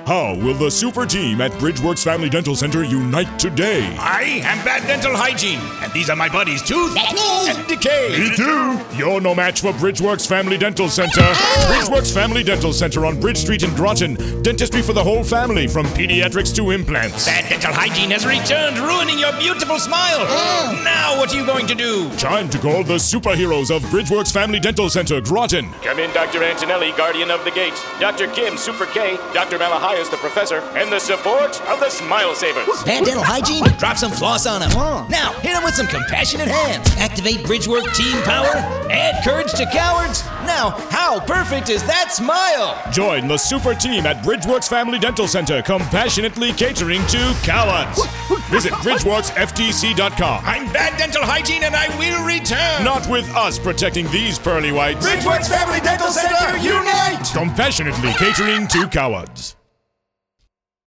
How will the super team at Bridgeworks Family Dental Center unite today? I am Bad Dental Hygiene, and these are my buddies Tooth That's me. and Decay. Me too. You're no match for Bridgeworks Family Dental Center. Bridgeworks Family Dental Center on Bridge Street in Groton. Dentistry for the whole family, from pediatrics to implants. Bad Dental Hygiene has returned, ruining your beautiful smile. Now what are you going to do? Time to call the superheroes of Bridgeworks Family Dental Center, Groton. Come in, Dr. Antonelli, guardian of the gate. Dr. Kim, Super K. Dr. Malahias, the professor. And the support of the Smile Savers. Bad Dental Hygiene? Drop some floss on him. Now, hit him with some compassionate hands. Activate Bridgework team power. Add courage to cowards. Now, how perfect is that smile? Join the super team at Bridgeworks Family Dental Center, compassionately catering to cowards. Visit BridgeworksFTC.com. I'm Bad Dental Hygiene, and I will return. Not with us protecting these pearly whites. Bridgeworks Family Dental Center, unite! Compassionately catering to cowards.